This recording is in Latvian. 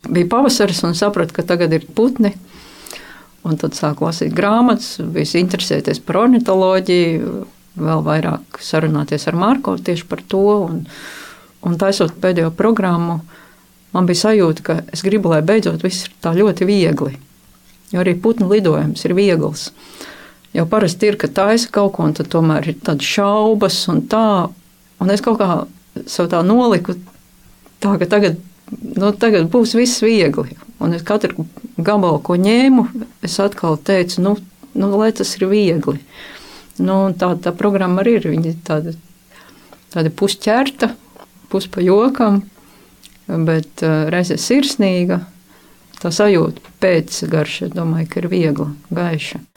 Bija pavasaris un sapratu, ka tagad ir putni. Un tad sāku lasīt grāmatas, visu interesēties par ornitoloģiju, vēl vairāk sarunāties ar Marko tieši par to. Un taisot pēdējo programmu, man bija sajūta, ka es gribu, lai beidzot viss ir tā ļoti viegli. Jo arī putnu lidojums ir viegls. Jo parasti ir, ka taisa kaut ko, un tad tomēr ir tādas šaubas un tā. Un es kaut kā sev tā noliku, tā, ka tagad būs viss viegli. Un es katru gabalu, ko ņēmu, es atkal teicu, lai tas ir viegli. Tā programma arī ir. Viņa tāda pusķerta, pus pa jokam, bet reizē sirsnīga. Tā sajūta pēc garša, domāju, ka ir viegla, gaiša.